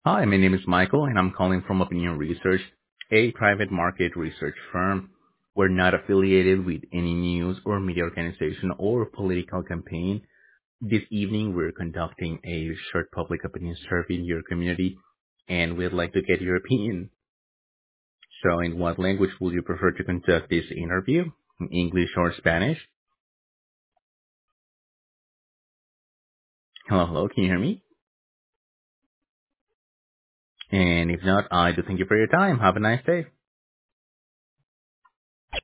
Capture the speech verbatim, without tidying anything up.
Hi, my name is Michael, and I'm calling from Opinion Research, a private market research firm. We're not affiliated with any news or media organization or political campaign. This evening, we're conducting a short public opinion survey in your community, and we'd like to get your opinion. So, in what language would you prefer to conduct this interview? In English or Spanish? Hello, hello, can you hear me? And if not, I do thank you for your time. Have a nice day.